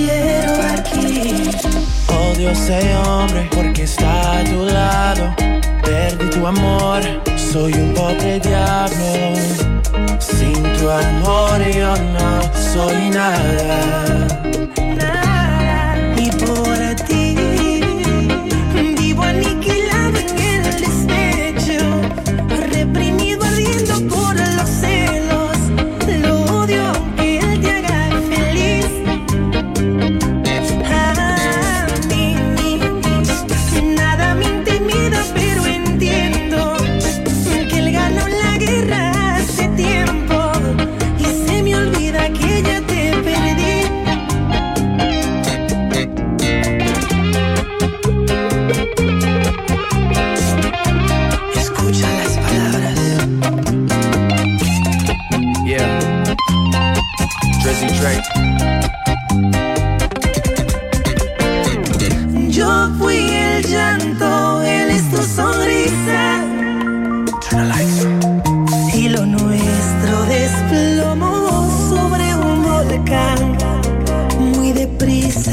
quiero aquí. Odio ese hombre porque está a tu lado. Perdí tu amor, soy un pobre diablo. Sin tu amor yo no soy nada. Y por ti vivo aniquilado en el despecho, reprimido ardiendo por los celos. Lo odio aunque él te haga feliz. Nada me intimida, pero entiendo que él ganó la guerra hace tiempo y se me olvida que ya te perdí. Escucha las palabras. Yeah. Drizzy Drake. Yo fui el llanto, él es tu sonrisa. Turn the lights. Y lo nuestro desplomó sobre un volcán muy deprisa.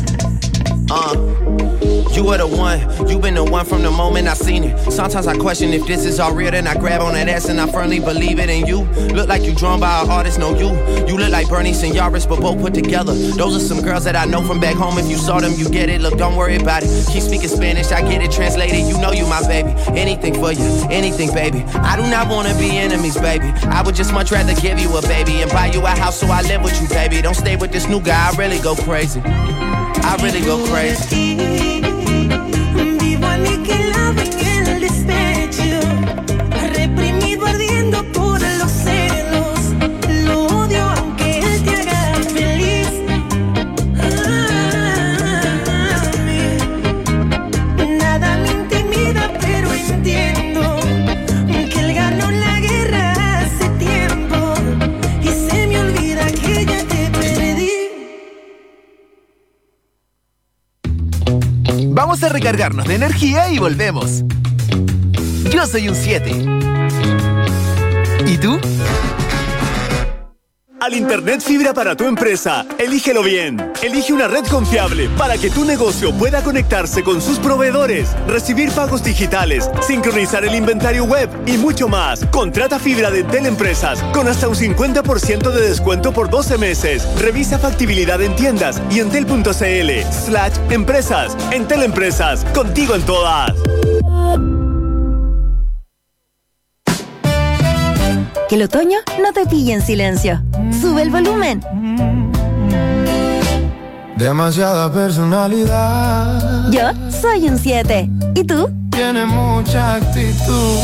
You were the one, you been the one from the moment I seen it. Sometimes I question if this is all real, then I grab on that ass and I firmly believe it in you. Look like you drawn by an artist, no you. You look like Bernie and Yaris, but both put together. Those are some girls that I know from back home. If you saw them, you get it. Look, don't worry about it. Keep speaking Spanish, I get it translated. You know you my baby. Anything for you, anything, baby. I do not wanna be enemies, baby. I would just much rather give you a baby and buy you a house so I live with you, baby. Don't stay with this new guy, I really go crazy. I really go crazy. Vivo aniquilado en el despecho, reprimido ardiendo por los celos. Lo odio aunque él te haga feliz. Nada me intimida, pero entiendo que él ganó la guerra hace tiempo y se me olvida que ya te perdí. Vamos a recargarnos de energía y volvemos. Yo soy un 7. ¿Y tú? Al Internet fibra para tu empresa, elígelo bien. Elige una red confiable para que tu negocio pueda conectarse con sus proveedores, recibir pagos digitales, sincronizar el inventario web y mucho más. Contrata fibra de Entel Empresas con hasta un 50% de descuento por 12 meses. Revisa factibilidad en tiendas y entel.cl/empresas. Entel Empresas, contigo en todas. Que el otoño no te pille en silencio. Sube el volumen. Demasiada personalidad. Yo soy un 7. ¿Y tú? Tiene mucha actitud.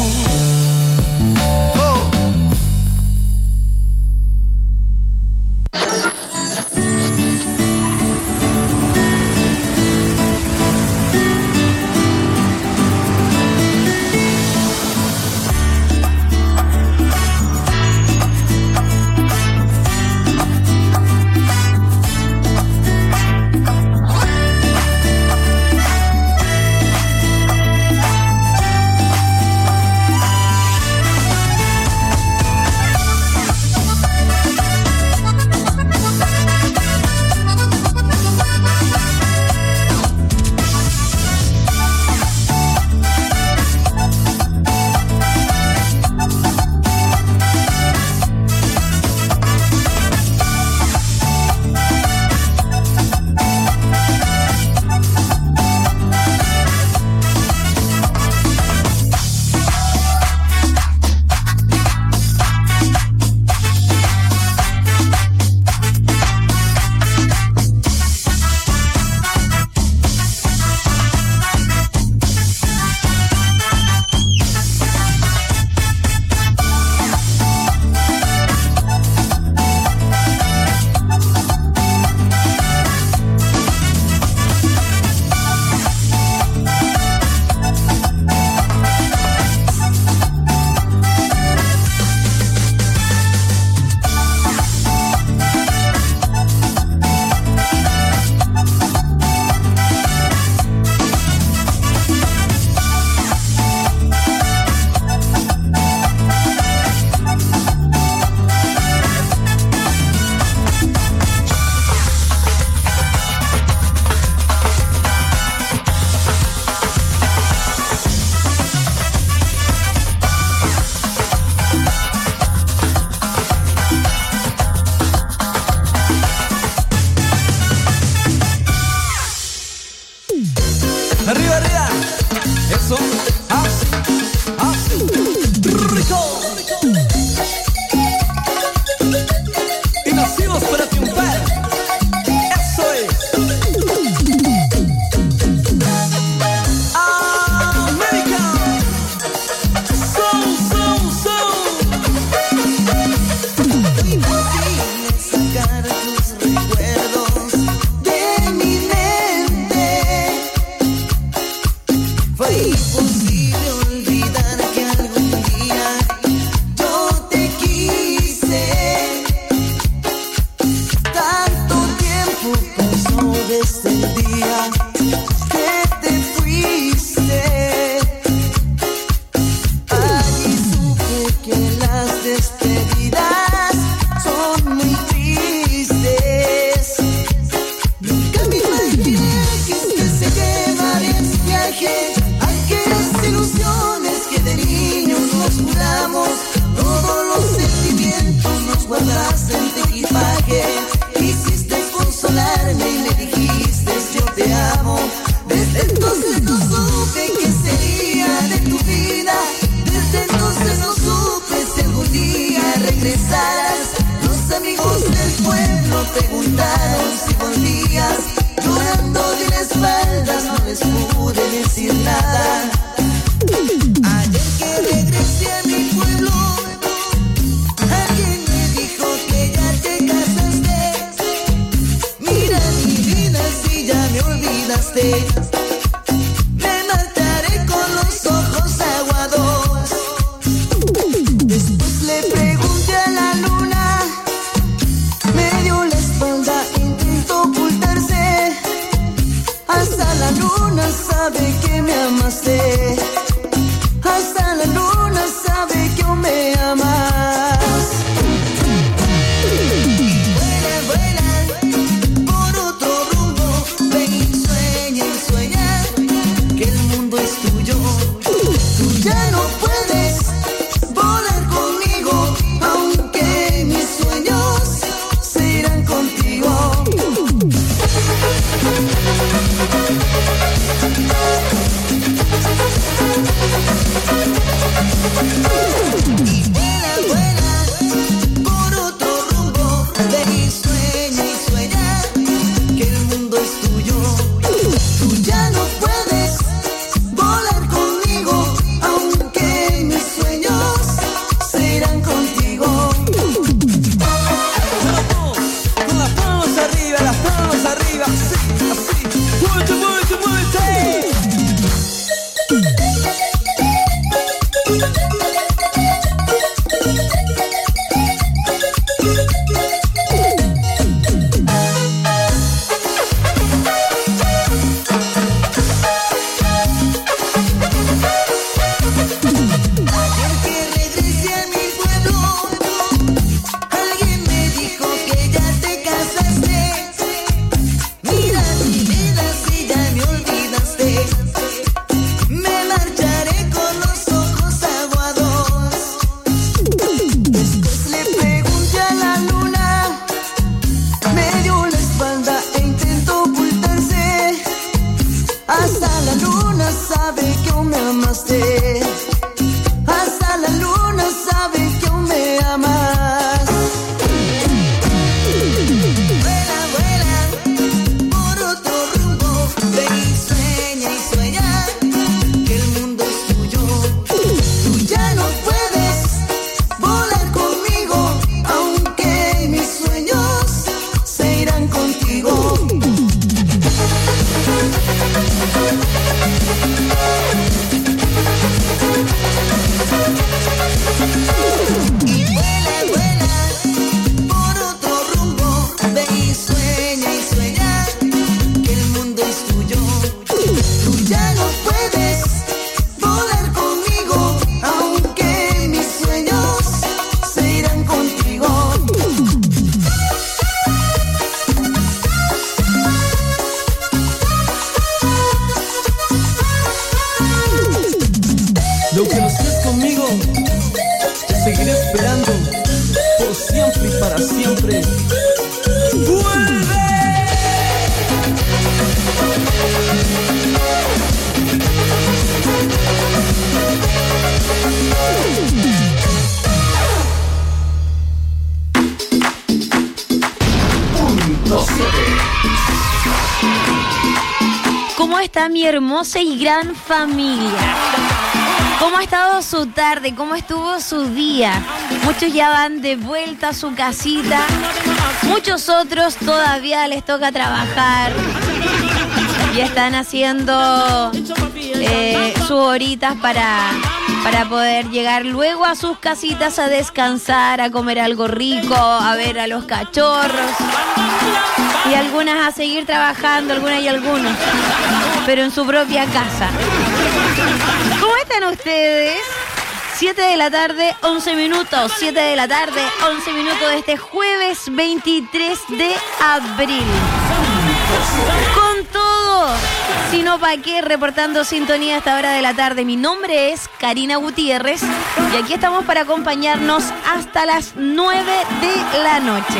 está mi hermosa y gran familia? ¿Cómo ha estado su tarde? ¿Cómo estuvo su día? Muchos ya van de vuelta a su casita. Muchos otros todavía les toca trabajar. Y están haciendo sus horitas para poder llegar luego a sus casitas a descansar, a comer algo rico, a ver a los cachorros. Y algunas a seguir trabajando, algunas y algunos. Pero en su propia casa. ¿Cómo están ustedes? 7 de la tarde, 11 minutos. 7 de la tarde, 11 minutos de este jueves 23 de abril. Con todo, si no pa' qué, reportando sintonía a esta hora de la tarde. Mi nombre es Karina Gutiérrez y aquí estamos para acompañarnos hasta las 9 de la noche.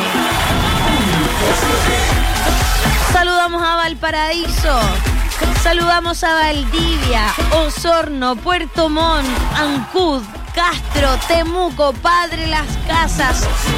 Saludamos a Valparaíso. Saludamos a Valdivia, Osorno, Puerto Montt, Ancud, Castro, Temuco, Padre Las Casas,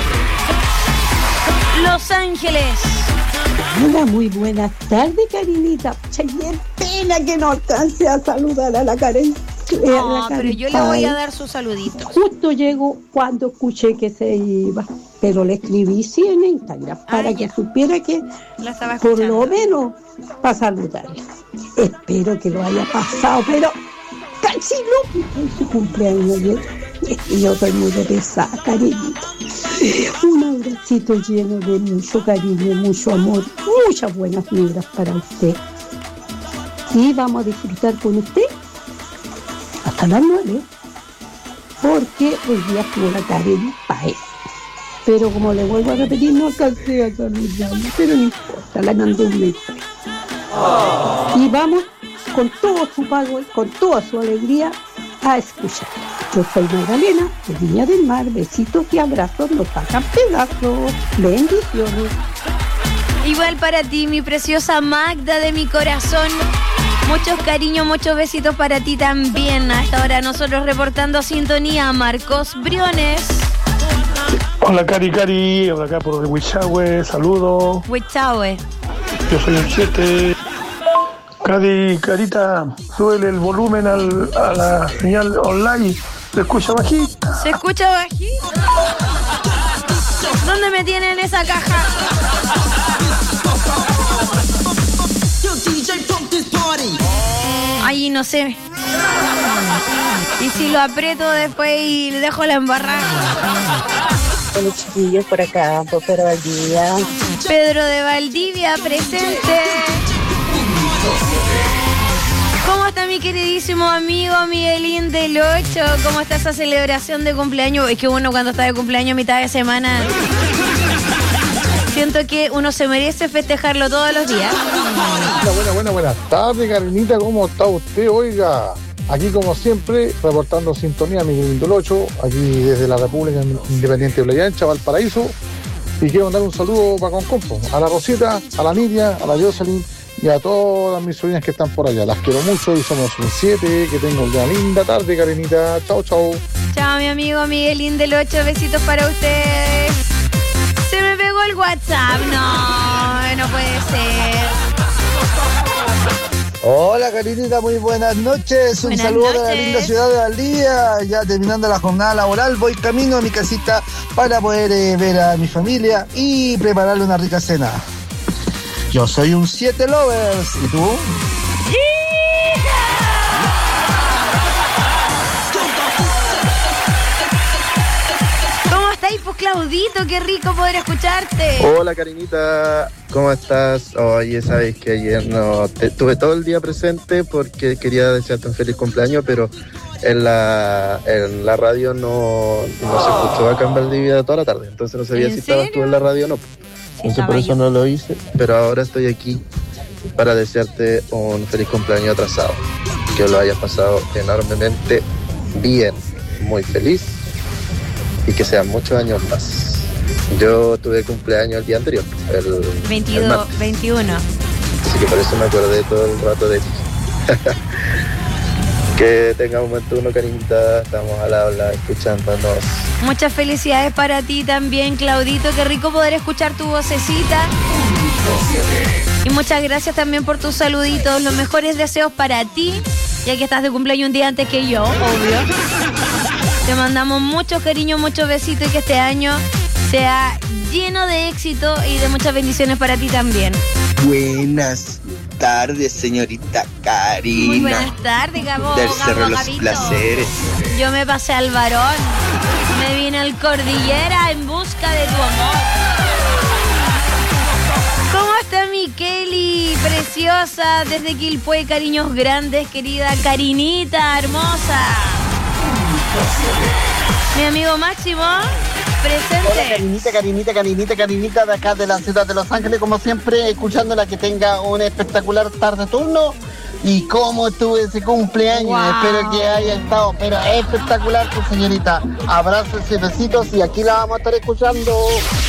Los Ángeles. Hola, muy buenas tardes, Karinita. Qué pena que no alcance a saludar a la Karen. No, pero yo le voy a dar su saludito. Justo llego cuando escuché que se iba, pero le escribí sí en Instagram para que supiera que por lo menos para saludarla. Espero que lo haya pasado, pero casi no, es su cumpleaños ayer. Y yo estoy muy pesada, cariñito. Un abracito lleno de mucho cariño, mucho amor, muchas buenas vibras para usted. Y vamos a disfrutar con usted hasta las 9, porque hoy día estuvo la Karen Paez. Pero como le vuelvo a repetir, no alcancé a saludarla, pero no importa, la mandé un mensaje. Y vamos con todo su pago, con toda su alegría a escuchar. Yo soy Magdalena, de Viña del Mar. Besitos y abrazos, nos sacan pedazos. Bendiciones. Igual para ti, mi preciosa Magda de mi corazón. Muchos cariños, muchos besitos para ti también. A esta hora nosotros reportando sintonía, Marcos Briones. Hola Cari, hola acá por Huichahue, saludos. Huichahue. Yo soy el 7. Carita, súbele el volumen a la señal online. ¿Se escucha bajito? ¿Se escucha bajito? ¿Dónde me tienen esa caja? Ay, no sé. Y si lo aprieto después y le dejo la embarrada. Hola chiquillos, por acá, por Pedro Valdivia. Pedro de Valdivia, presente. ¿Cómo está mi queridísimo amigo Miguelín del 8? ¿Cómo está esa celebración de cumpleaños? Es que uno cuando está de cumpleaños a mitad de semana, siento que uno se merece festejarlo todos los días. Buenas tardes, Karinita, ¿cómo está usted? Oiga, aquí como siempre, reportando sintonía, Miguelín del 8, aquí desde la República Independiente de Playa Ancha, Valparaíso. Y quiero mandar un saludo para Concompo, a la Rosita, a la Nidia, a la Jocelyn y a todas mis sobrinas que están por allá. Las quiero mucho y somos un 7. Que tengan una linda tarde, Karinita. Chao. Chao, mi amigo Miguelín del 8. Besitos para ustedes. Se me pegó el WhatsApp. No puede ser. Hola, Karinita, muy buenas noches. Un saludo de la linda ciudad de Valdivia. Ya terminando la jornada laboral, voy camino a mi casita para poder ver a mi familia y prepararle una rica cena. Yo soy un 7 lovers. ¿Y tú? ¿Cómo estáis, pues, Claudito? Qué rico poder escucharte. Hola, Karinita. ¿Cómo estás? Oye, sabes que ayer estuve todo el día presente porque quería desearte un feliz cumpleaños, pero en la radio no se escuchó acá en Valdivia toda la tarde. Entonces no sabía si estabas tú en la radio o no. Entonces por eso no lo hice, pero ahora estoy aquí para desearte un feliz cumpleaños atrasado. Que lo hayas pasado enormemente bien, muy feliz y que sean muchos años más. Yo tuve cumpleaños el día anterior, el 21. Así que por eso me acordé todo el rato de ti. Que tenga un momento uno, Karinita, estamos al habla, escuchándonos. Muchas felicidades para ti también, Claudito. Qué rico poder escuchar tu vocecita. Y muchas gracias también por tus saluditos. Los mejores deseos para ti, ya que estás de cumpleaños un día antes que yo, obvio. Te mandamos muchos cariños, muchos besitos y que este año sea lleno de éxito y de muchas bendiciones para ti también. Buenas tardes, señorita Karina. Muy buenas tardes, Gabo. Del Cerro Los Placeres. Yo me pasé al Varón. Me vine al Cordillera en busca de tu amor. ¿Cómo está mi Kelly? Preciosa, desde Quilpué, cariños grandes, querida Karinita, hermosa. Mi amigo Máximo, presente. Hola, Karinita, de acá de la ciudad de Los Ángeles, como siempre, escuchándola, que tenga un espectacular tarde turno. Y cómo estuve ese cumpleaños, wow. Espero que haya estado, pero espectacular, pues, señorita. Abrazos y besitos y aquí la vamos a estar escuchando.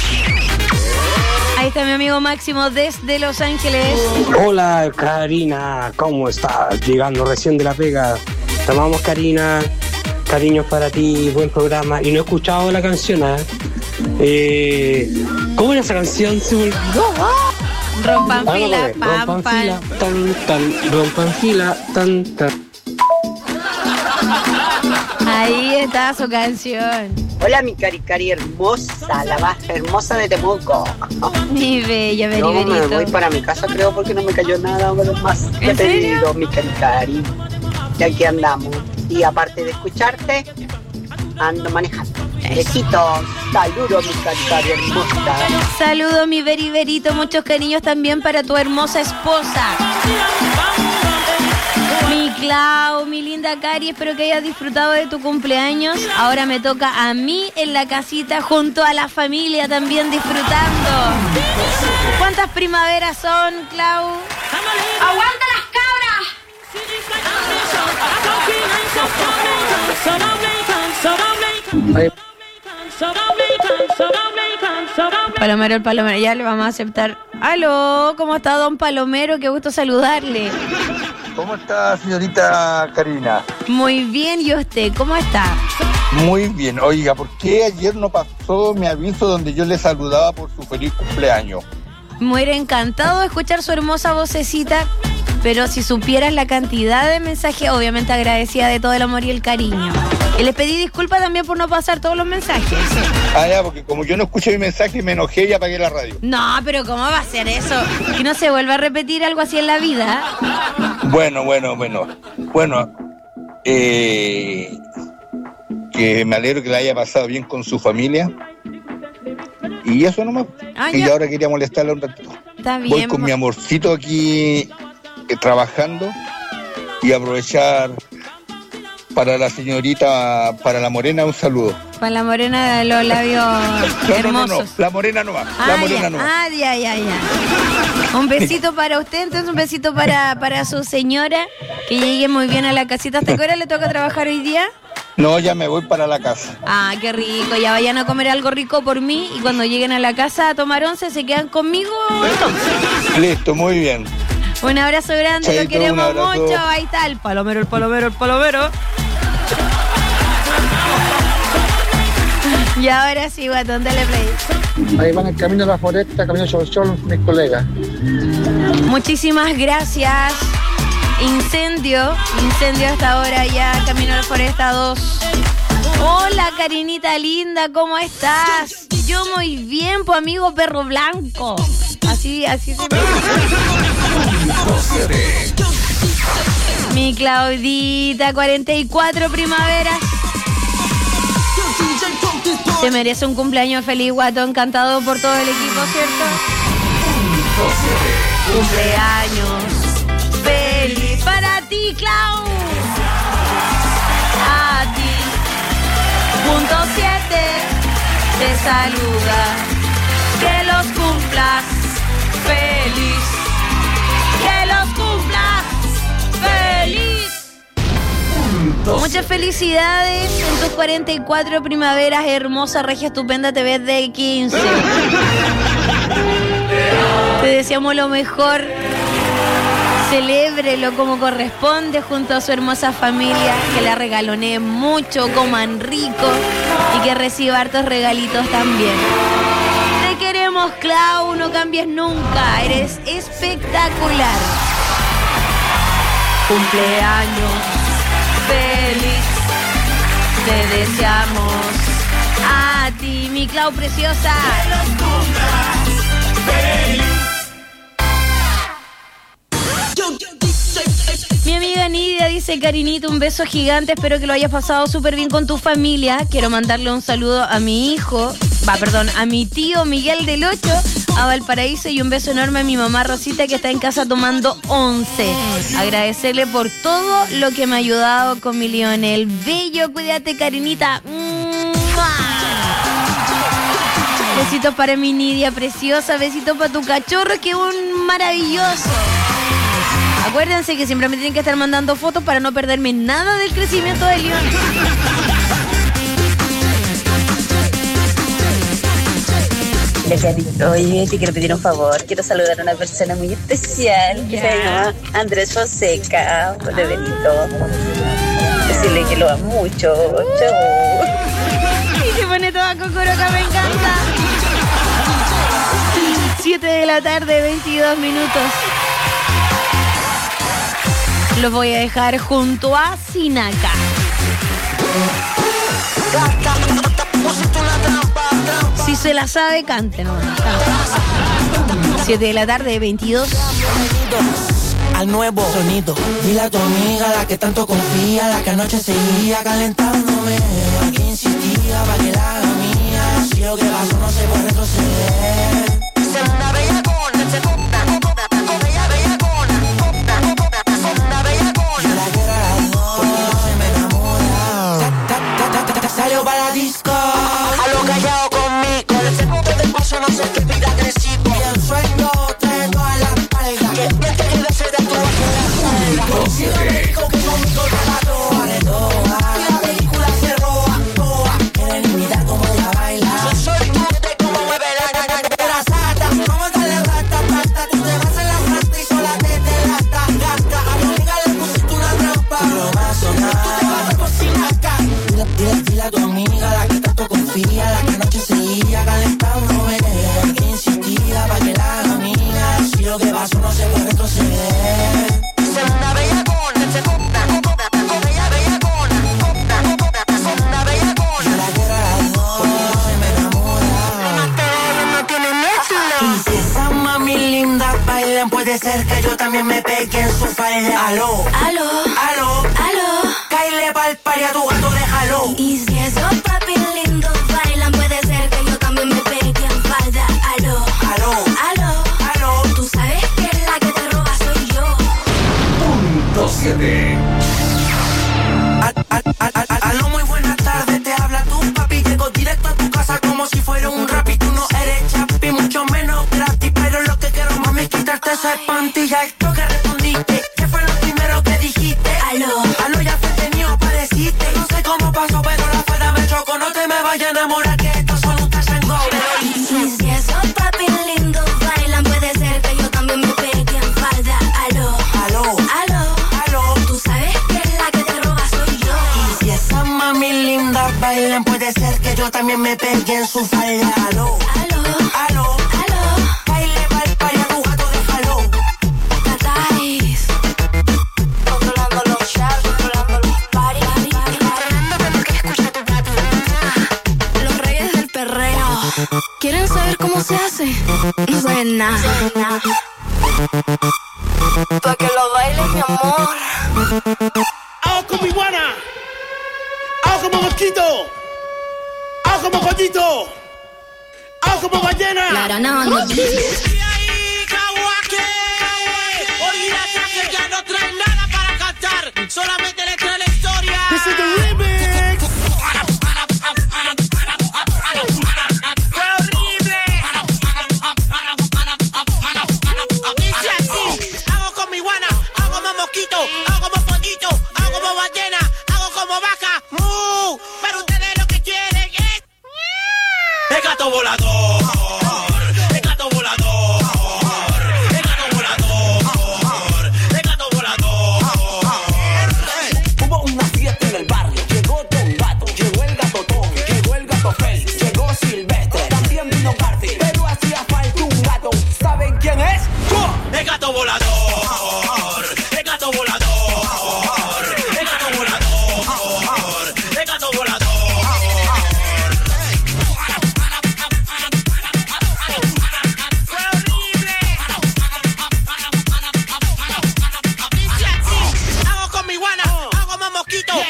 Ahí está mi amigo Máximo desde Los Ángeles. Hola, Karina, ¿cómo estás? Llegando recién de la pega. Te amamos, Karina. Cariños para ti, buen programa. Y no he escuchado la canción, ¿cómo era esa canción? Se me olvidó. Rompan fila, rompan fila, tan, tan, rompan fila, tan, tan. Ahí está su canción. Hola, mi cari hermosa, la más hermosa de Temuco. Mi bella, Yo me voy para mi casa, creo, porque no me cayó nada más. ¿En serio? Mi cari. Y aquí andamos. Y aparte de escucharte, ando manejando. Besitos, saludos, mi cari hermosa. Saludos, mi Berito, muchos cariños también para tu hermosa esposa. Mi Clau, mi linda Cari, espero que hayas disfrutado de tu cumpleaños. Ahora me toca a mí en la casita junto a la familia también disfrutando. ¿Cuántas primaveras son, Clau? ¡Aguanta las cabras! Palomero, el Palomero, ya le vamos a aceptar. Aló, ¿cómo está don Palomero? Qué gusto saludarle. ¿Cómo está, señorita Karina? Muy bien, ¿y usted? ¿Cómo está? Muy bien. Oiga, ¿por qué ayer no pasó mi aviso donde yo le saludaba por su feliz cumpleaños? Me hubiera encantado escuchar su hermosa vocecita, pero si supieras la cantidad de mensajes, obviamente agradecida de todo el amor y el cariño. Y les pedí disculpas también por no pasar todos los mensajes. Ah, ya, porque como yo no escuché mi mensaje, me enojé y apagué la radio. No, pero ¿cómo va a ser eso? Que no se vuelva a repetir algo así en la vida. Bueno. Que me alegro que la haya pasado bien con su familia. Y eso nomás. Y ahora quería molestarla un ratito. Está bien. Voy con mi amorcito aquí trabajando y aprovechar para la señorita, para la morena, un saludo. Para la morena de los labios hermosos. No, la morena no va. La morena no va. Ah, ya. Un besito para usted, entonces un besito para su señora, que llegue muy bien a la casita. ¿Hasta qué hora le toca trabajar hoy día? No, ya me voy para la casa. Ah, qué rico. Ya vayan a comer algo rico por mí y cuando lleguen a la casa a tomar once, ¿se quedan conmigo? Listo, muy bien. Un abrazo grande, Chaito, lo queremos mucho. Ahí está el Palomero. Y ahora sí, guatón, dale play. Ahí van el camino a la foresta, camino Chol, mis colegas. Muchísimas gracias. Incendio hasta ahora ya, camino a la foresta 2. Hola, Karinita linda, ¿cómo estás? Yo muy bien, pues amigo perro blanco. Así se me... Mi Claudita, 44 primaveras. Se merece un cumpleaños feliz, guatón, cantado por todo el equipo, ¿cierto? Cumpleaños feliz para ti, Clau. A ti. Punto 7 te saluda. Que los cumplas feliz. Que los cumplas feliz. Muchas felicidades en tus 44 primaveras, hermosa, regia, estupenda, te ves de 15. Te deseamos lo mejor. Celébrelo como corresponde junto a su hermosa familia, que la regalonee mucho, coman rico y que reciba hartos regalitos también. Te queremos queremos, Clau, no cambies nunca. Eres espectacular. Cumpleaños feliz. Te deseamos a ti, mi Clau preciosa. Que los cumplas feliz. Mi amiga Nidia dice: Karinita, un beso gigante, espero que lo hayas pasado súper bien con tu familia. Quiero mandarle un saludo a mi hijo, a mi tío Miguel del 8, a Valparaíso, y un beso enorme a mi mamá Rosita, que está en casa tomando 11. Agradecerle por todo lo que me ha ayudado con mi Lionel. Bello, cuídate, Karinita. Besitos para mi Nidia preciosa, besitos para tu cachorro, que es un maravilloso. Acuérdense que siempre me tienen que estar mandando fotos para no perderme nada del crecimiento de León. Oye, te quiero pedir un favor. Quiero saludar a una persona muy especial que se llama Andrés Fonseca, de Benito. Decirle que lo amo mucho. Chau. Y se pone toda cocoroca, me encanta. 7 de la tarde, 22 minutos. Los voy a dejar junto a Sinaka. Si se la sabe, cante, ¿no? 7 de la tarde, 22. Al nuevo sonido. Dile a tu amiga, la que tanto confía, la que anoche seguía calentándome, la que insistía para que la haga mía. Si lo que pasó no se puede retroceder. Se una bella con, se compra, con ella bella con. Salió para la disco, a lo callado conmigo. El segundo de paso no sé qué pida agresivo. Y el sueño trae toda la espalda. Que bien te queda ser de tu bajo. Si no me dijo que conmigo te mató, vale toda. Y la película se roba, toda. Quieren imitar como ella baila. Yo soy tú de cómo mueve la sata. Vamos a darle rata, pasta. Tú te vas en la rata y sola te delata. Gasta, a mi amiga le pusiste una trampa. Pero más o nada, tú te vas a cocinar acá. Dile a tu amiga, la que tanto confía, la que anoche seguía calentándome, la que insistía para que la haga mía. Si lo que pasó no se puede retroceder. Se una bella con, se compra, con ella bella con, se una bella con. Yo la quiero a las dos, porque no se me enamora. No tiene mezcla. Y si esa mami linda bailan, puede ser que yo también me pegue en su falda. Aló, aló, aló, aló. Caile pa'l pari a tu gato, déjalo. Y si esos papi lindos bailan, puede ser que yo también me pegue en falda. Aló, aló, aló, aló. Tú sabes que la que te roba soy yo. Punto 7. Aló, muy buenas tardes, te habla tu papi. Llego directo a tu casa como si fuera un rap. Y tú no eres chapi, mucho menos gratis. Pero lo que quiero, mami, es quitarte esa espantilla. Esto que respondiste, ¿qué fue lo primero que dijiste? Aló, aló, ya fue tenido, apareciste. No sé cómo pasó, pero la falda me chocó. No te me vayas a enamorar, que esto solo un tango. y si esos papi lindos bailan, puede ser que yo también me pegue en falda. Aló, aló, aló, aló. Tú sabes que la que te roba soy yo. Y si esas mami lindas bailan, puede ser que yo también me pegue en su falda. Aló, aló, aló, aló. Baile pa'l pari a tu gato, déjalo. Catáis. Controlando los shots, controlando los paris. Los reyes del perreo. ¿Quieren saber cómo se hace? No saben nada. Pa' que lo bailes, mi amor. ¡Hago como iguana! ¡Hago como mosquito! ¡Hago como pollito! ¡Hago como ballena! Lara, no. Olvídate que ya no trae nada para cantar. Solamente le trae la historia. This is the remix. Dice así. Hago como iguana, hago como mosquito, hago como pollito, hago como ballena, hago como vaca. Pero ustedes lo que quieren es el gato volador. El gato volador. El gato volador. El gato volador. Hubo una fiesta en el barrio, llegó Don Gato, llegó el gatotón, llegó el gato Félix, llegó Silvestre, también vino Garfield, pero hacía falta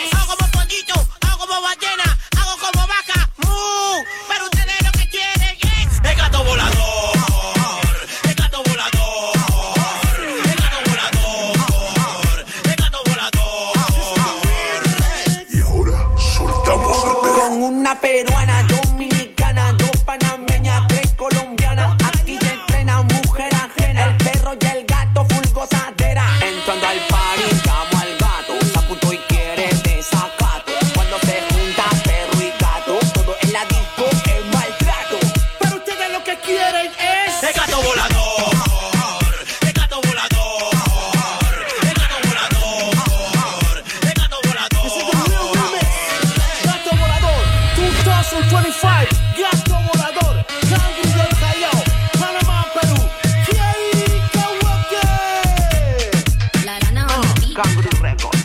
hago como pollito, hago como ballena, hago como vaca, pero ustedes lo que quieren es el gato volador, el gato volador, el gato volador, el gato volador. Y ahora soltamos el perro. Con una peruana, dominicana, dos panameñas, tres colombianas, aquí se entrena mujer ajena, el perro y el gato full gozadera. Entrando al party, llamo al gato, está a punto y quiere desacato. Cuando se junta perro y gato, todo en la disco es maltrato. Pero ustedes lo que quieren es el gato volador, el gato volador, el gato volador, el gato volador. This is the real remix. Gato volador 2025, gato volador, Cangri del Callao, Panamá, Perú. Cangri Records.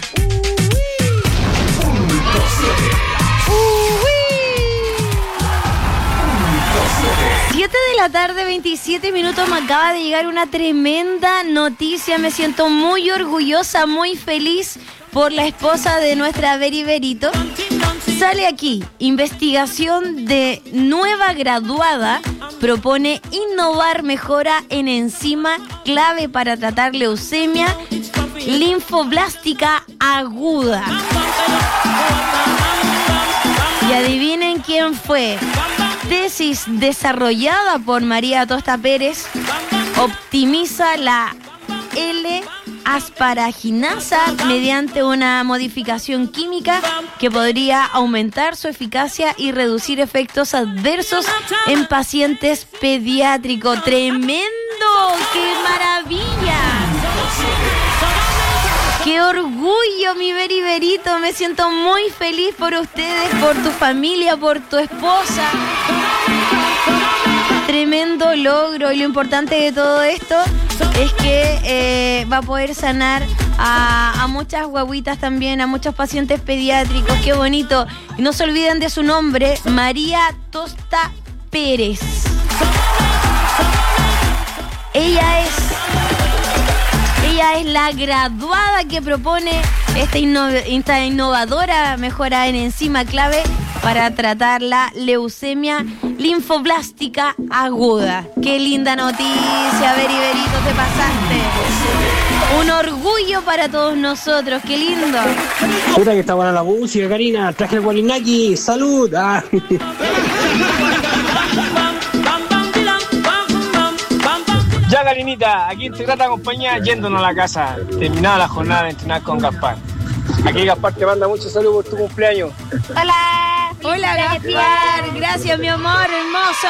7 de la tarde, 27 minutos, me acaba de llegar una tremenda noticia. Me siento muy orgullosa, muy feliz por la esposa de nuestra Beri Berito. Sale aquí, investigación de nueva graduada propone innovar mejora en enzima clave para tratar leucemia linfoblástica aguda. Y adivinen quién fue. Tesis desarrollada por María Tosta Pérez optimiza la L-asparaginasa mediante una modificación química que podría aumentar su eficacia y reducir efectos adversos en pacientes pediátricos. ¡Tremendo! ¡Qué maravilla! ¡Qué orgullo, mi Beri Berito! Me siento muy feliz por ustedes, por tu familia, por tu esposa. Tremendo logro, y lo importante de todo esto es que va a poder sanar a muchas guaguitas también, a muchos pacientes pediátricos. ¡Qué bonito! Y no se olviden de su nombre, María Tosta Pérez. Ella es la graduada que propone esta innovadora mejora en enzima clave para tratar la leucemia linfoblástica aguda. ¡Qué linda noticia, Beri Berito, te pasaste! Un orgullo para todos nosotros, ¡qué lindo! Puta que está buena la música, Karina. Traje el Gualinaki. ¡Salud! Ah. Ya, Karinita, aquí en Grata Compañía, yéndonos a la casa. Terminada la jornada de entrenar con Gaspar. Aquí Gaspar te manda muchos saludos por tu cumpleaños. ¡Hola! ¡Hola, Gaspar! Gracias, mi amor, hermoso.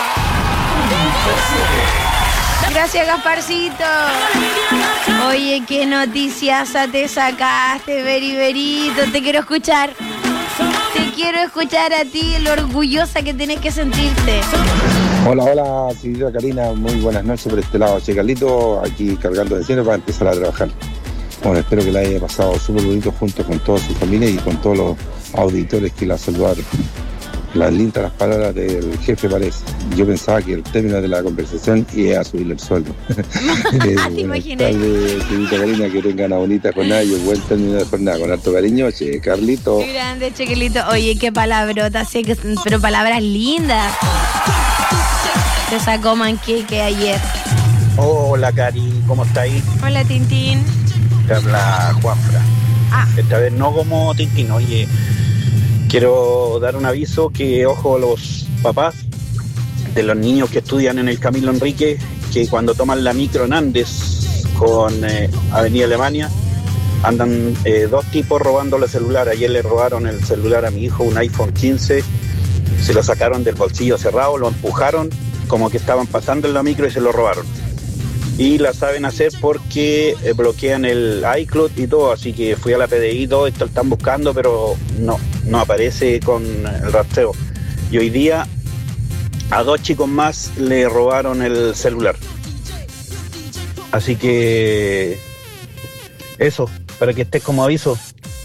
Gracias, Gasparcito. Oye, qué noticiasa te sacaste, Beri Berito. Te quiero escuchar. Te quiero escuchar a ti, lo orgullosa que tenés que sentirte. Hola, hola, señorita Karina, muy buenas noches por este lado. Che, Carlito, aquí cargando de cine para empezar a trabajar. Bueno, espero que la haya pasado súper bonito junto con toda su familia y con todos los auditores que la saludaron. Las lindas las palabras del jefe parece. Yo pensaba que el término de la conversación iba a subirle el sueldo. Buenas tardes, señorita Karina, que tengan una bonita jornada y un buen término de jornada. Con harto cariño, Che, Carlito. Qué grande, Chequelito. Oye, qué palabrota, pero palabras lindas. Se sacó manqueque ayer. Hola, Cari, ¿cómo está ahí? Hola, Tintín. Te habla Juanfra. Esta vez no como Tintín. Oye, quiero dar un aviso que, ojo, a los papás de los niños que estudian en el Camilo Enrique, que cuando toman la micro en Andes con Avenida Alemania, andan dos tipos robándole celular. Ayer le robaron el celular a mi hijo, un iPhone 15, se lo sacaron del bolsillo cerrado, lo empujaron como que estaban pasando en la micro y se lo robaron. Y la saben hacer porque bloquean el iCloud y todo, así que fui a la PDI, todo esto lo están buscando, pero no aparece con el rastreo. Y hoy día a dos chicos más le robaron el celular. Así que eso, para que estés como aviso.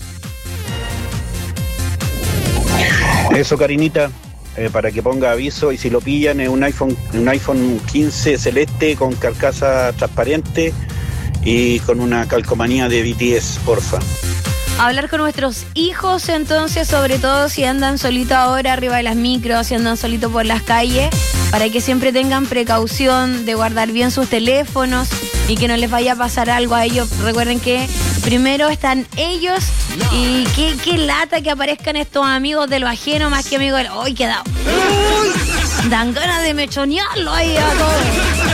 Eso, Karinita. Para que ponga aviso, y si lo pillan es un iPhone 15 celeste con carcasa transparente y con una calcomanía de BTS, porfa. hablar con nuestros hijos, entonces, sobre todo si andan solitos ahora arriba de las micros, si andan solitos por las calles, para que siempre tengan precaución de guardar bien sus teléfonos y que no les vaya a pasar algo a ellos. Recuerden que primero están ellos y qué lata que aparezcan estos amigos de lo ajeno más que amigos de lo... ¡Uy, qué da! ¡Uy! Dan ganas de mechonearlo ahí a todos.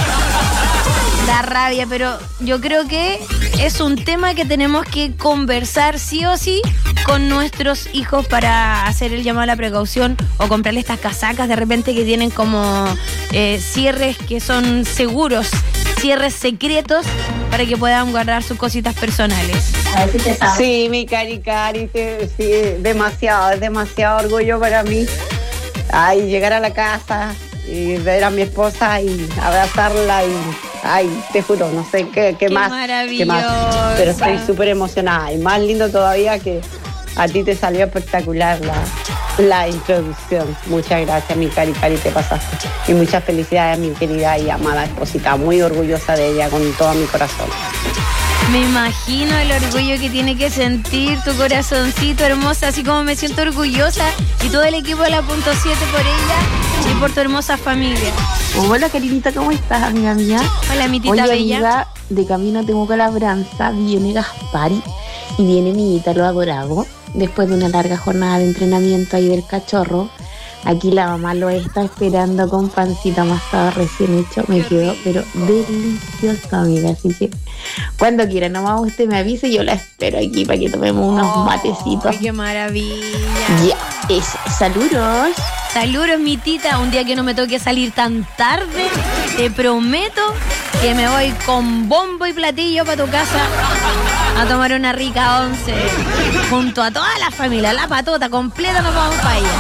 Da rabia, pero yo creo que es un tema que tenemos que conversar sí o sí con nuestros hijos para hacer el llamado a la precaución o comprarle estas casacas de repente que tienen como cierres que son seguros, cierres secretos para que puedan guardar sus cositas personales. Sí, mi cari, sí, demasiado orgullo para mí. Ay, llegar a la casa y ver a mi esposa y abrazarla y... Ay, te juro, no sé qué más. Qué más. Pero estoy súper emocionada. Y más lindo todavía que a ti te salió espectacular la introducción. Muchas gracias, mi cari, te pasaste. Y muchas felicidades a mi querida y amada esposita. Muy orgullosa de ella con todo mi corazón. Me imagino el orgullo que tiene que sentir tu corazoncito hermosa, así como me siento orgullosa y todo el equipo de la Punto 7 por ella y por tu hermosa familia. Hola, Karinita, ¿cómo estás, amiga mía? Hola, mi tita Oye, bella. Amiga, de camino a Temuco Labranza viene Gaspari y viene mi Ítalo adorado. Después de una larga jornada de entrenamiento ahí del cachorro, aquí la mamá lo está esperando con pancito amasado recién hecho. Me quedó, pero delicioso, amiga. Así que cuando quiera, nomás usted me avise y yo la espero aquí para que tomemos unos matecitos. ¡Ay, qué maravilla! Ya, eso. Saludos. Saludos, mi tita. Un día que no me toque salir tan tarde, te prometo que me voy con bombo y platillo para tu casa a tomar una rica once junto a toda la familia, la patota completa, nos vamos para allá.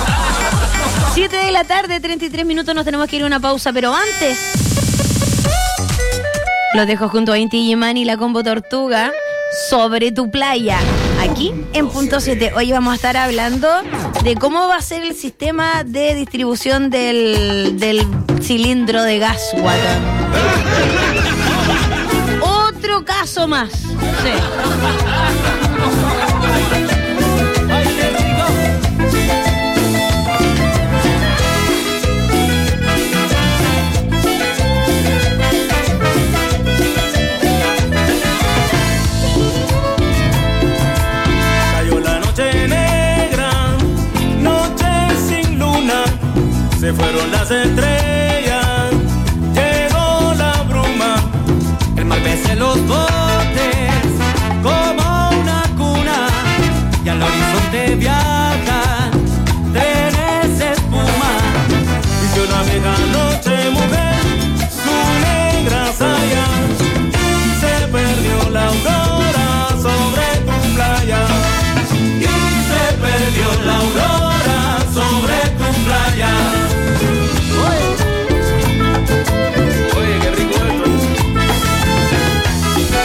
7 de la tarde, 33 minutos, nos tenemos que ir a una pausa, pero antes los dejo junto a Inti Gimani y la Combo Tortuga sobre tu playa, aquí en Punto 7. Hoy vamos a estar hablando de cómo va a ser el sistema de distribución del cilindro de gas, guatón. Otro caso más. Sí. Se fueron las estrellas, llegó la bruma, el mar besa los botes como una cuna y al horizonte viajan trenes de espuma. Y yo navega noche mujer, su negra saya, y se perdió la aurora sobre tu playa, y se perdió la aurora sobre tu playa. Oye, qué rico esto.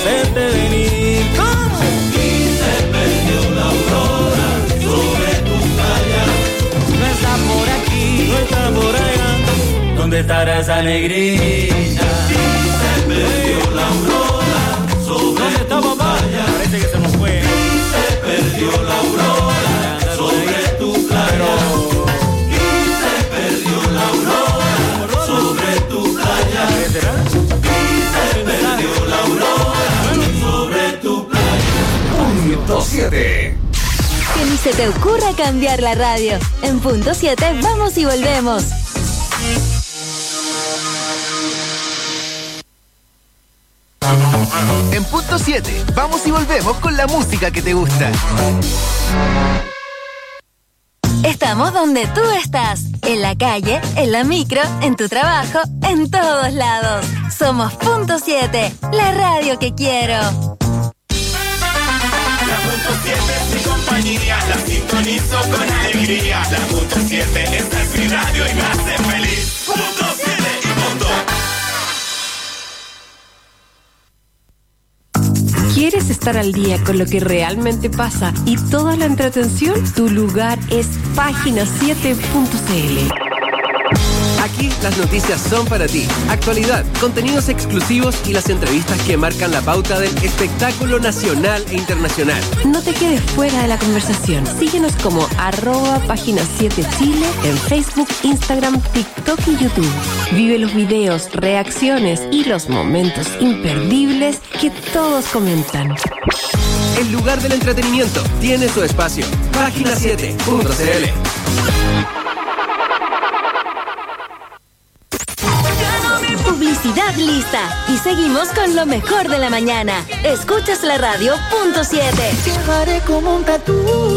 hacerte venir. ¿Cómo? Y se perdió la aurora sobre tu playa. No está por aquí, no está por allá. ¿Dónde estará esa negrita? Y se perdió la aurora sobre tu playa. Parece que se nos fue. Y se perdió la aurora sobre tu playa. Y se perdió la aurora sobre tu playa. Y se perdió la aurora sobre tu playa. Punto 7. Que ni se te ocurra cambiar la radio. En punto 7 vamos y volvemos. En punto 7 vamos y volvemos con la música que te gusta. Estamos donde tú estás. En la calle, en la micro, en tu trabajo, en todos lados. Somos punto 7, la radio que quiero. La punto 7 es mi compañía, la sintonizo con alegría. La punto 7, esta es mi radio y me hace feliz. Punto 7 y punto. ¿Quieres estar al día con lo que realmente pasa y toda la entretención? Tu lugar es página7.cl. Aquí las noticias son para ti. Actualidad, contenidos exclusivos y las entrevistas que marcan la pauta del espectáculo nacional e internacional. No te quedes fuera de la conversación. Síguenos como @página7chile en Facebook, Instagram, TikTok y YouTube. Vive los videos, reacciones y los momentos imperdibles que todos comentan. El lugar del entretenimiento tiene su espacio. Página7.cl. Publicidad lista. Y seguimos con lo mejor de la mañana. Escuchas la radio punto 7. Llevaré como un tatú.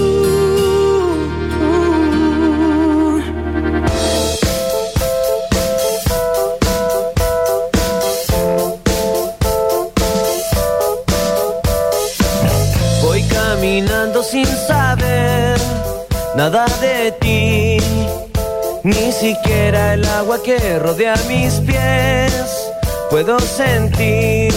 Voy caminando sin saber nada de ti. Ni siquiera el agua que rodea mis pies puedo sentir.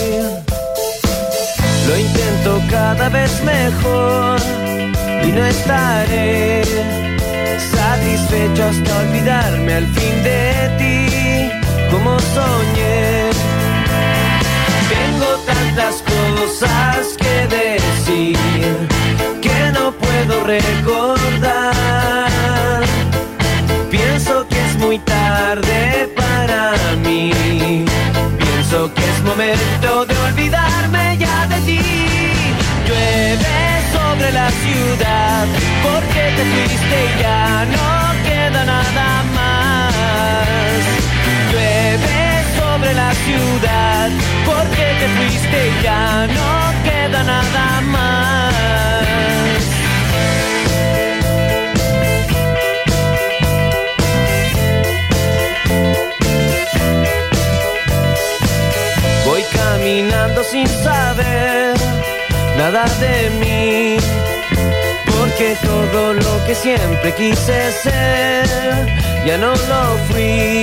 Lo intento cada vez mejor y no estaré satisfecho hasta olvidarme al fin de ti, como soñé. Tengo tantas cosas que decir que no puedo recordar. Pienso que es muy tarde para mí. Pienso que es momento de olvidarme ya de ti. Llueve sobre la ciudad porque te fuiste y ya no queda nada más. Llueve sobre la ciudad porque te fuiste y ya no queda nada más. Voy caminando sin saber nada de mí, porque todo lo que siempre quise ser ya no lo fui.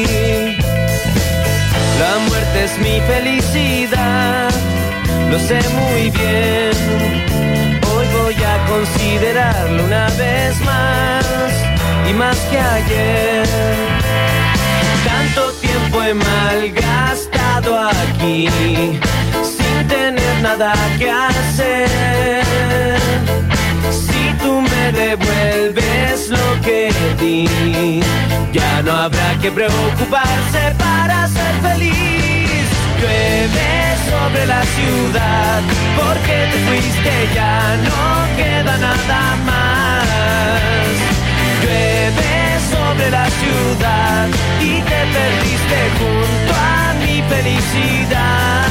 La muerte es mi felicidad, lo sé muy bien. Hoy voy a considerarlo una vez más y más que ayer. Tanto tiempo he malgastado aquí sin tener nada que hacer. Si tú me devuelves lo que di, ya no habrá que preocuparse para ser feliz. Llueve sobre la ciudad porque te fuiste, ya no queda nada más. Llueve sobre la ciudad y te perdiste junto a mi felicidad.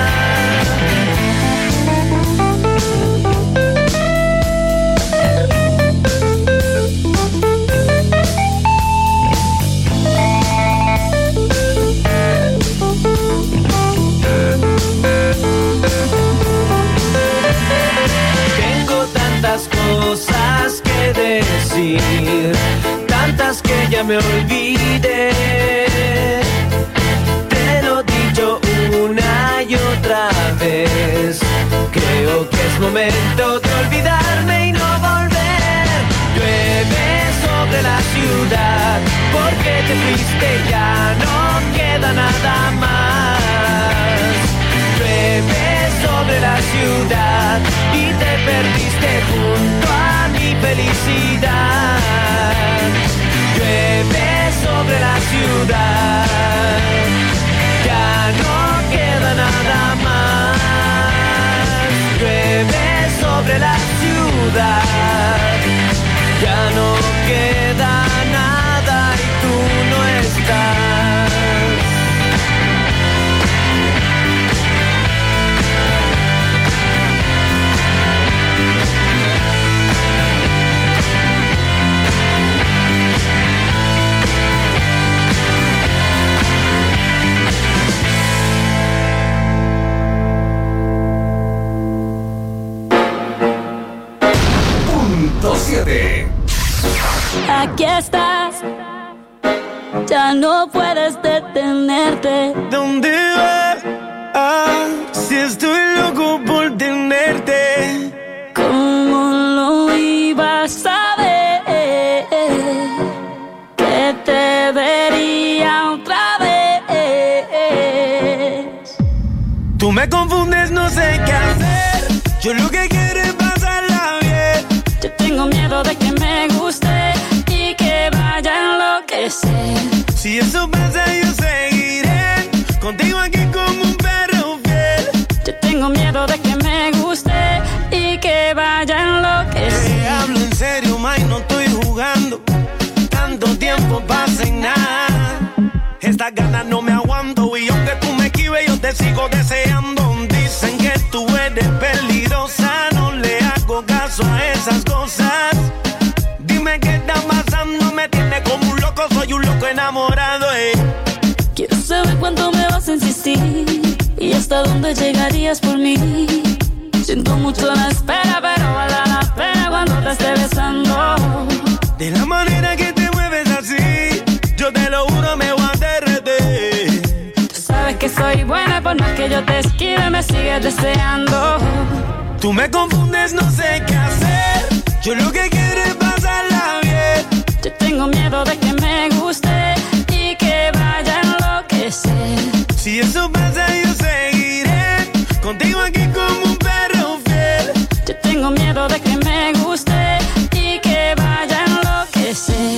Tengo tantas cosas que decir, tantas que ya me olvidé. Te lo he dicho una y otra vez, momento de olvidarme y no volver. Llueve sobre la ciudad, porque te fuiste, ya no queda nada más. Llueve sobre la ciudad y te perdiste junto a mi felicidad. Llueve sobre la ciudad, ya no queda nada más. Llueve sobre la ciudad, ya no queda nada y tú no estás. Aquí estás, ya no puedes detenerte. ¿Dónde vas? Si estoy loco por tenerte. ¿Cómo lo ibas a ver? Que te vería otra vez. Tú me confundes, no sé qué hacer. Yo lo que quiero es pasarla bien. Yo tengo miedo de que me guste y que vaya a enloquecer. Si eso pasa yo seguiré contigo aquí como un perro fiel. Yo tengo miedo de que me guste y que vaya a enloquecer. Te hablo en serio, May, no estoy jugando. Tanto tiempo pasa en nada. Estas ganas no me aguanto y aunque tú me esquives yo te sigo deseando. Dicen que tú eres peligrosa, no le hago caso a esas cosas. Dime qué está pasando, me tiene como un loco, soy un loco enamorado. Quiero saber cuánto me vas a insistir y hasta dónde llegarías por mí. Siento mucho la espera, pero vale la pena cuando te esté besando. De la manera que te mueves así, yo te lo juro me voy a derretir. Tú sabes que soy buena, por más que yo te esquive me sigues deseando. Tú me confundes, no sé qué hacer. Yo lo que quiero es pasarla bien. Yo tengo miedo de que me guste y que vaya a enloquecer. Si eso pasa yo seguiré contigo aquí como un perro fiel. Yo tengo miedo de que me guste y que vaya a enloquecer.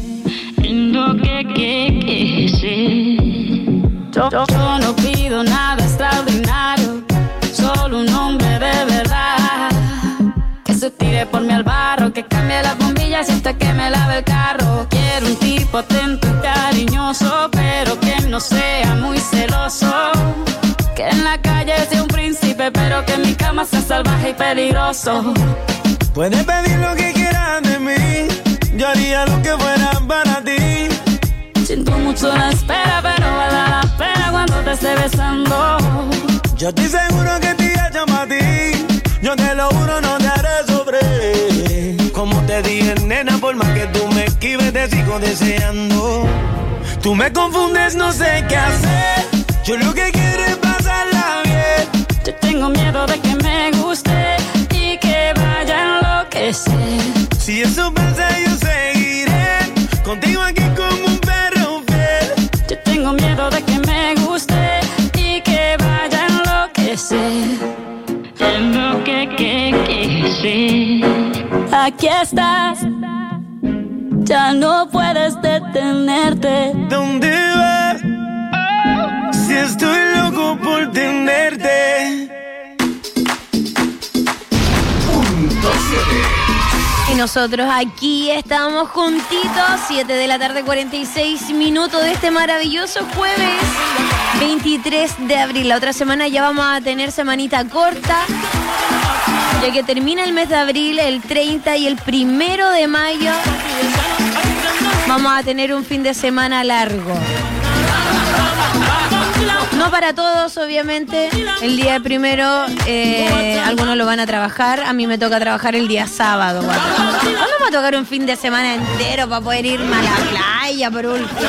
Yo no pido nada extraordinario, solo un hombre de verdad. Que se tire por mí al barro, que cambie las bombillas hasta que me lave el carro. Quiero un tipo atento y cariñoso, pero que no sea muy celoso. Que en la calle sea un príncipe, pero que en mi cama sea salvaje y peligroso. Puedes pedir lo que quieras de mí, yo haría lo que fuera para ti. Siento mucho la espera, pero vale la pena cuando te esté besando. Yo estoy seguro que te llamo a ti, yo te lo juro no te haré sufrir. Como te dije, nena, por más que tú me esquives te sigo deseando. Tú me confundes, no sé qué hacer. Yo lo que quiero es pasarla bien. Yo tengo miedo de que me guste y que vaya a enloquecer. Si eso pasa yo seguiré contigo aquí como un perro fiel. Yo tengo miedo de que me guste y que vaya a enloquecer. Aquí estás, ya no puedes detenerte. ¿Dónde vas? Si estoy loco por tenerte. Y nosotros aquí estamos juntitos, 7 de la tarde, 46 minutos de este maravilloso jueves 23 de abril. La otra semana ya vamos a tener semanita corta, ya que termina el mes de abril, el 30 y el 1 de mayo. Vamos a tener un fin de semana largo. No para todos, obviamente. El día primero, algunos lo van a trabajar. A mí me toca trabajar el día sábado. ¿Cuándo me va a tocar un fin de semana entero para poder irme a la playa, por último?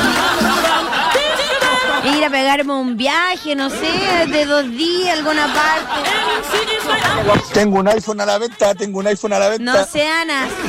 Ir a pegarme un viaje, no sé, de 2 días a alguna parte. Tengo un iPhone a la venta, No sean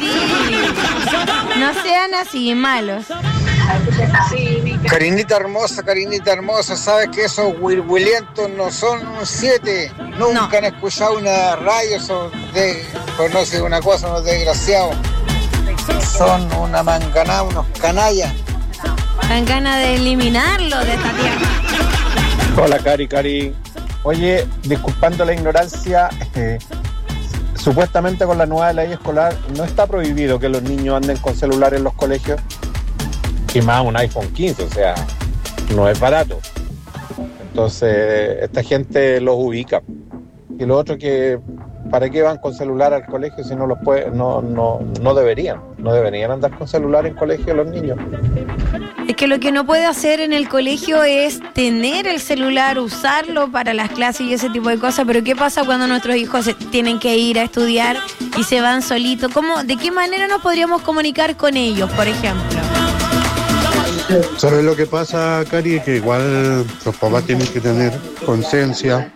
así, malos. Carinita hermosa, ¿sabes que esos willientos no son 7? Nunca han escuchado una radio, pues no sé, una cosa, unos desgraciados. Son una manganada, unos canallas. Dan ganas de eliminarlo de esta tierra. Hola, Cari. Oye, disculpando la ignorancia, supuestamente con la nueva ley escolar no está prohibido que los niños anden con celular en los colegios. Y más un iPhone 15, o sea, no es barato. Entonces, esta gente los ubica. Y lo otro que, ¿para qué van con celular al colegio si no los no deberían andar con celular en colegio los niños? Es que lo que no puede hacer en el colegio es tener el celular, usarlo para las clases y ese tipo de cosas, pero ¿qué pasa cuando nuestros hijos tienen que ir a estudiar y se van solitos? ¿De qué manera nos podríamos comunicar con ellos, por ejemplo? ¿Sabes lo que pasa, Cari? Que igual los papás tienen que tener conciencia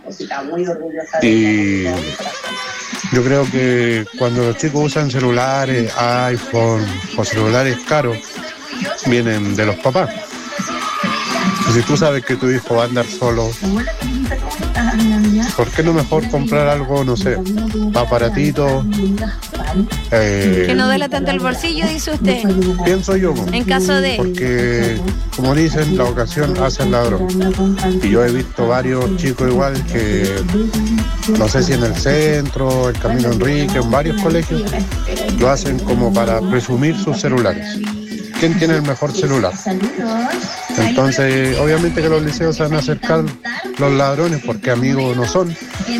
y yo creo que cuando los chicos usan celulares, iPhone o celulares caros, vienen de los papás. Y si tú sabes que tu hijo va a andar solo, ¿por qué no mejor comprar algo, no sé, aparatito? Que no duela tanto el bolsillo, dice usted. Pienso yo. En caso de... Porque, como dicen, la ocasión hace el ladrón. Y yo he visto varios chicos igual que, no sé si en el centro, el Camino Enrique, en varios colegios, lo hacen como para presumir sus celulares. ¿Quién tiene el mejor celular? Entonces, obviamente que los liceos se van a acercar los ladrones porque amigos no son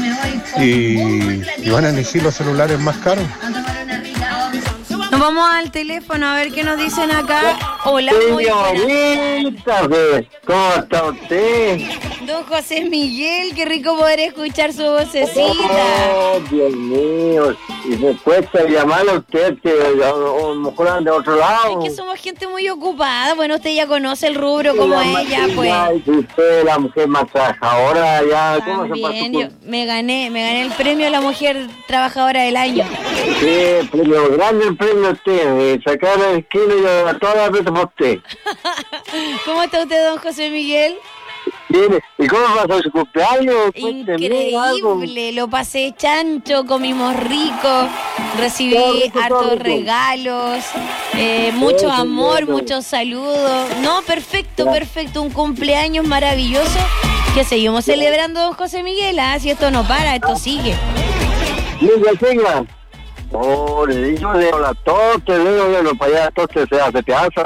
y van a elegir los celulares más caros. Nos vamos al teléfono a ver qué nos dicen acá. Hola, muy buenas. ¿Cómo está usted? Don José Miguel, qué rico poder escuchar su vocecita. Oh, Dios mío, y me cuesta llamar a usted, que a lo mejor anda de otro lado. Es que somos gente muy ocupada. Bueno, usted ya conoce el rubro como ella, pues. Y usted, la mujer más trabajadora, ya, ¿cómo se pasa? Yo me gané el premio a la mujer trabajadora del año. Sí, premio grande, el premio a usted. Sacar el esquina y a todas las veces por usted. ¿Cómo está usted, don José Miguel? Bien, ¿y cómo pasó su cumpleaños? Increíble, lo pasé chancho, comimos rico, recibí hartos regalos, mucho amor, muchos saludos. No, perfecto, un cumpleaños maravilloso que seguimos celebrando, don José Miguel. Si esto no para, esto sigue. Siga. Oh, le digo, le digo la torta, le digo, para allá la torta se hace pedazo.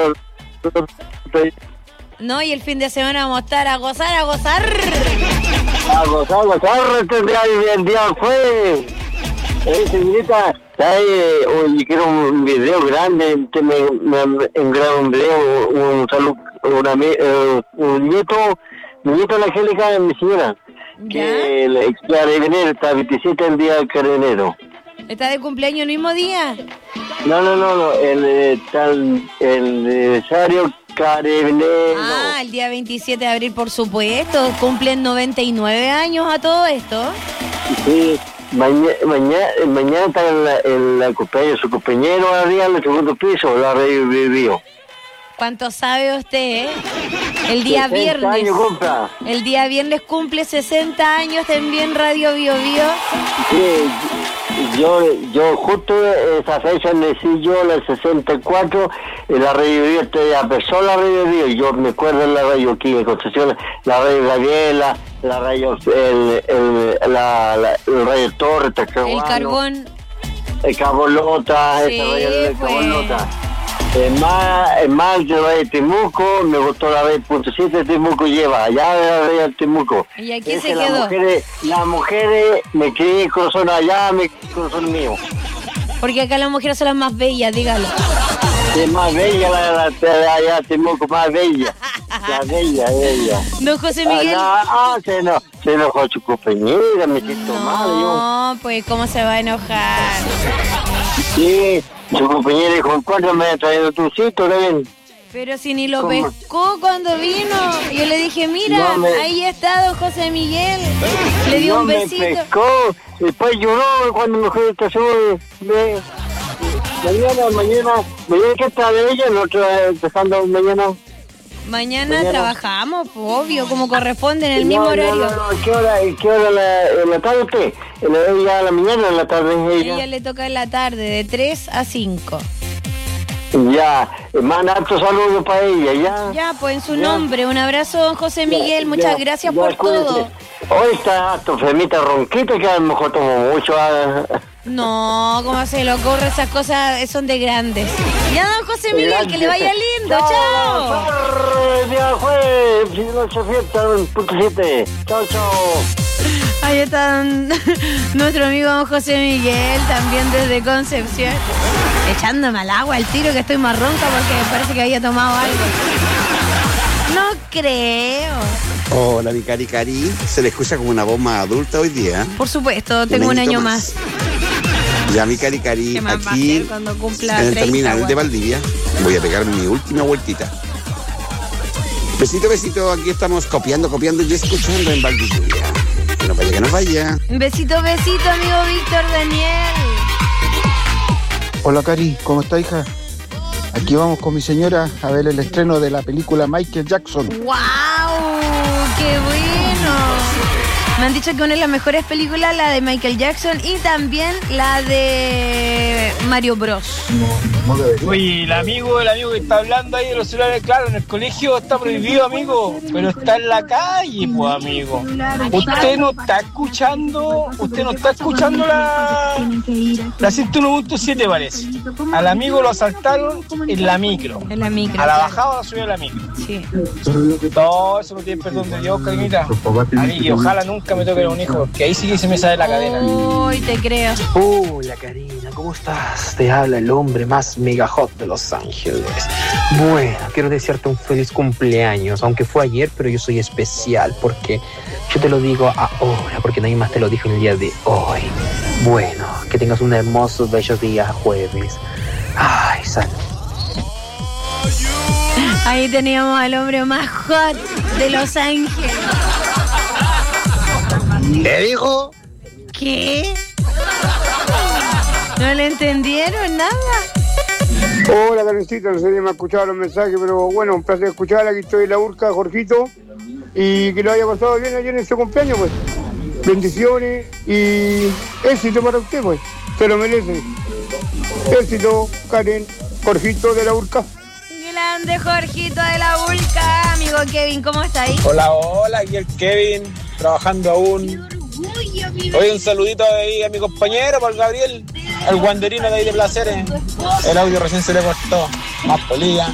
No, y el fin de semana vamos a estar a gozar. A gozar, este día fue. Señorita, hoy quiero un video grande, usted me graba un video, un saludo, un nieto, mi nieto la Angélica de mi señora, que el carabinero está 27 el día del carabinero. ¿Está de cumpleaños el mismo día? No, el aniversario carabinero. El día 27 de abril, por supuesto. Cumplen 99 años a todo esto. Sí, mañana está en la cumpleaños su compañero arriba en el segundo piso, la revivió. ¿Cuánto sabe usted, El día viernes. Años compra. El día viernes cumple 60 años también Radio Bio Bio. Sí. Yo justo esa fecha nací yo, en el 64, la radio empezó la radio Bio, yo me acuerdo en la radio aquí en Concepción, la radio Gabriela, la radio, el radio Torre, el Carbón. El Carbolota, sí, esa radio del Carbolota. más yo la de Temuco, me gustó la radio .7 de Temuco, lleva allá la radio de Temuco. ¿Y aquí se quedó? Las mujeres me crié corazón allá, me corazón mío. Porque acá las mujeres son las más bellas, dígalo. Es más bella la allá Temuco, más bella. La bella. Don José Miguel. Se enojó su compañera, me siento mal yo. No, pues ¿cómo se va a enojar? Sí, su compañera dijo, ¿cuándo me has traído tu cito, ven? Pero si ni lo ¿Cómo? pescó cuando vino. Yo le dije, mira, ahí está don José Miguel. Le dio un besito. Me pescó, después lloró cuando me fui a estación de... Mañana, ¿qué está de ella? Nosotros empezando mañana. Mañana trabajamos, pues, obvio, como corresponde, en el mismo horario. No, ¿qué hora en la tarde usted? ¿Ella a la mañana o en la tarde? Ella le toca en la tarde, de 3 a 5. Ya, manda harto saludos para ella, ¿ya? Ya, pues en su nombre, un abrazo, don José Miguel, muchas gracias por cuídate. todo. Hoy está harto enfermita, ronquita, que a lo mejor tomo mucho. No, ¿cómo se le ocurre? Esas cosas son de grandes. Ya, don José Miguel, que le vaya lindo, chao. Ya fue, noche fiesta, .7. Chao. Ahí está nuestro amigo don José Miguel, también desde Concepción. Echándome al agua el tiro, que estoy más ronca porque parece que había tomado algo. No creo. Hola, mi cari. Se le escucha como una voz más adulta hoy día. Por supuesto, tengo un año más. Ya, mi cari, ¿Qué más va a aquí hacer cuando cumpla en el 30, terminal güey? de Valdivia voy a pegar mi última vueltita. Besito, aquí estamos copiando y escuchando en Valdivia. Que no vaya. Besito, amigo Víctor Daniel. Hola, Cari, ¿cómo está, hija? Aquí vamos con mi señora a ver el estreno de la película Michael Jackson. ¡Wow! ¡Qué bueno! Me han dicho que una de las mejores películas, la de Michael Jackson y también la de Mario Bros. Oye, el amigo que está hablando ahí de los celulares, claro, en el colegio está prohibido, amigo, pero está en la calle, pues, amigo. Usted no está escuchando la 101.7, parece. Al amigo lo asaltaron en la micro. En la micro. A la bajada lo subió a la micro. Sí. No, eso no tiene perdón de Dios, carinita. Ahí, que ojalá nunca me toque un hijo, porque ahí sí que se me sale la cadena. Uy, te creo. Hola, Karina, ¿cómo estás? Te habla el hombre más mega hot de Los Ángeles. Bueno, quiero desearte un feliz cumpleaños, aunque fue ayer, pero yo soy especial porque yo te lo digo ahora, porque nadie más te lo dijo en el día de hoy. Bueno, que tengas un hermoso, bello día jueves. Ay, salud. Ahí teníamos al hombre más hot de Los Ángeles. ¿Qué dijo? ¿Qué? ¿No le entendieron nada? Hola, Karencita, no sé si me ha escuchado los mensajes, pero bueno, un placer escucharla. Aquí estoy en la Urca, Jorgito, y que lo haya pasado bien ayer en su cumpleaños, pues. Bendiciones y éxito para usted, pues. Se lo merece. Éxito, Karen, Jorgito de la Urca. Grande Jorgito de la Vulca. Amigo Kevin, ¿cómo está ahí? Hola, aquí el Kevin, trabajando aún. Oye, un saludito ahí a mi compañero, por Gabriel, el guanderino de ahí de Placeres. El audio recién se le cortó. Más polilla.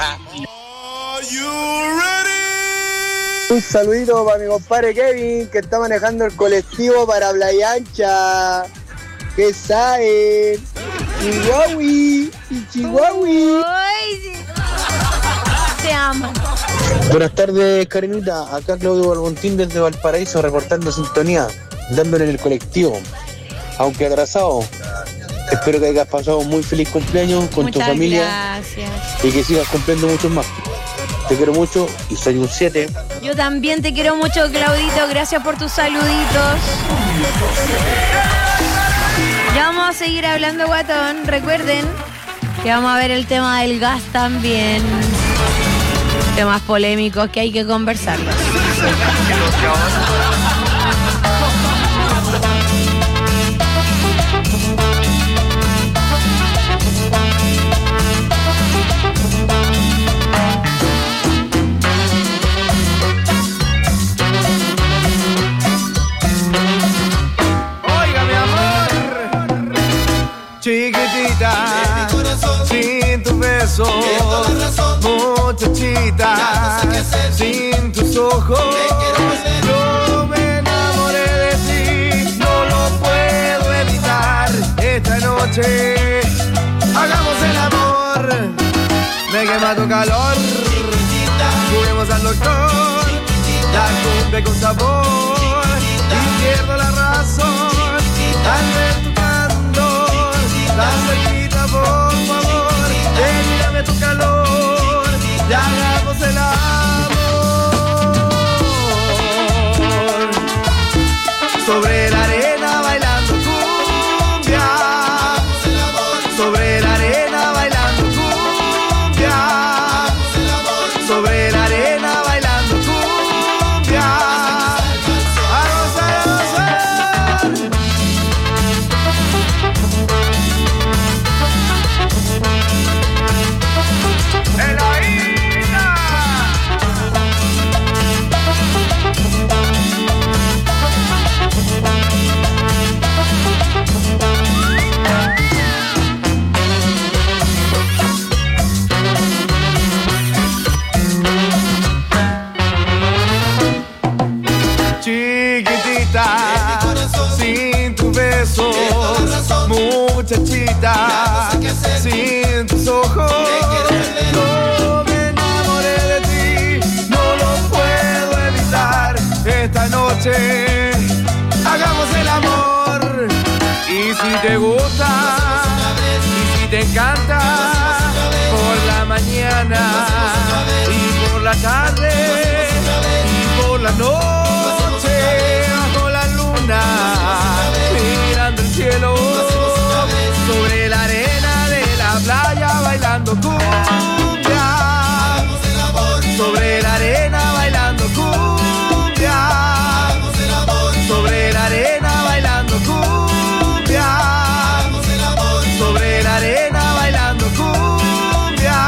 Un saludito para mi compadre Kevin, que está manejando el colectivo para Playa Ancha. ¿Qué saben? Chihuahui. Se ama. Buenas tardes, Karenita. Acá Claudio Balbontín desde Valparaíso, reportando sintonía, dándole en el colectivo. Aunque atrasado, espero que hayas pasado un muy feliz cumpleaños con tu familia. Gracias. Y que sigas cumpliendo muchos más. Te quiero mucho y soy un 7. Yo también te quiero mucho, Claudito. Gracias por tus saluditos. Ya vamos a seguir hablando, guatón. Recuerden que vamos a ver el tema del gas también. Temas polémicos que hay que conversarlos. Oiga, mi amor, chiquitita, sin tu beso, muchachita, sin tus ojos, yo me enamoré de ti, no lo puedo evitar. Esta noche hagamos el amor, me quema tu calor, juguemos al doctor, la cumple con sabor y pierdo la razón al ver tu candor, tan cerquita por favor, déjame tu calor, besos, muchachita, sin tus ojos. No me enamoré de ti, no lo puedo evitar. Esta noche hagamos el amor. Y si te gusta, y si te encanta, por la mañana y por la tarde y por la noche, bajo la luna, mirando el cielo, sobre la arena de la playa bailando cumbia, sobre la arena bailando cumbia, sobre la arena bailando cumbia, sobre la arena bailando cumbia.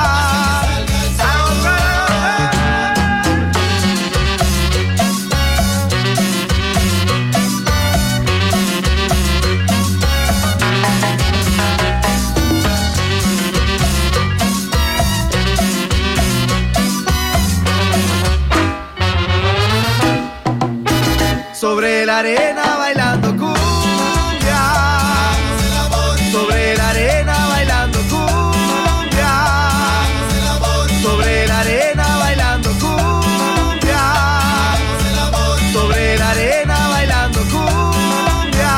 Sobre la arena bailando cumbia, sobre la arena bailando cumbia, sobre la arena bailando cumbia, sobre la arena bailando cumbia.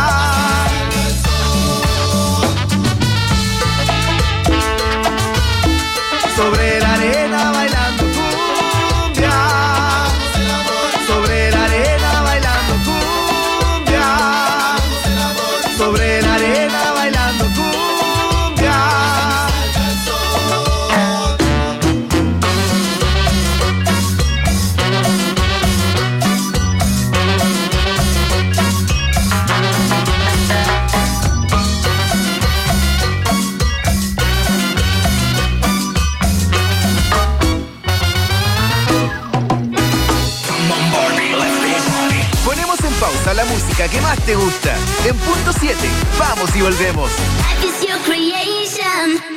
Sobre la arena bailando cumbia, sobre la arena bailando cumbia, sobre la arena bailando cumbia. Ponemos en pausa la música que más te gusta. En punto 7, vamos y volvemos. Life is your creation.